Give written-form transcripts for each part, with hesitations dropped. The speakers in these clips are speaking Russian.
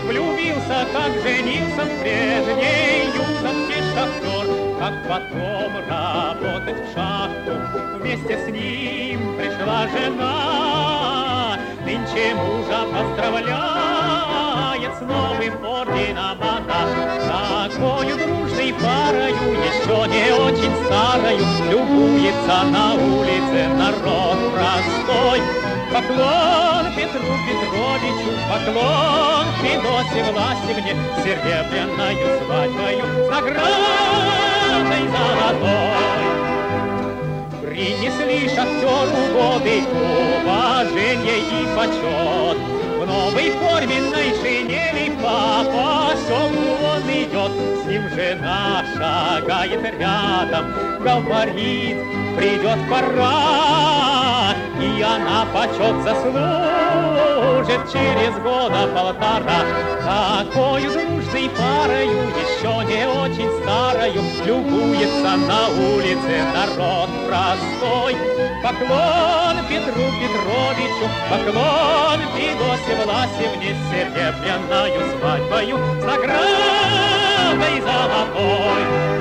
влюбился, как женился в прежней юности шахтер, как потом работать в шахту вместе с ним пришла жена. Нынче мужа поздравляет с новым орденом она. Такою дружной парою, еще не очень старою, любуется на улице народ простой. Поклон Петру Петровичу, поклон Федосе Власевне, серебряною свадьбою с наградой золотой. Принесли шахтеру годы уважение и почет. В новой форменной шинели по поселку он идет. С ним жена шагает рядом, говорит, придет пора, и она почет заслужит через года полтора. Такою дружной парою, еще не очень старою, любуется на улице народ простой. Поклон Петру Петровичу, поклон Федосе Власевне, с серебряною свадьбою с наградой золотой.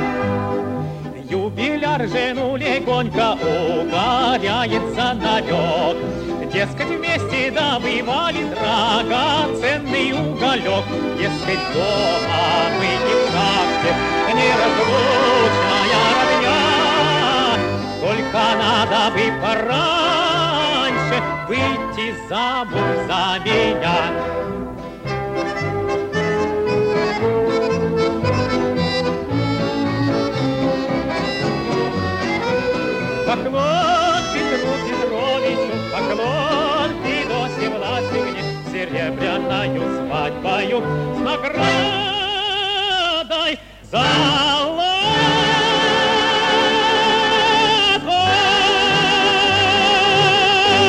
Юбиляр жену легонько угоряется навек, дескать, вместе добывали драгоценный уголек. Дескать, дома мы не в шахте, неразлучная родня, только надо бы пораньше выйти замуж за меня. Поклон Петру Петровичу, поклон Федосе Власевне, серебряною свадьбою с наградой за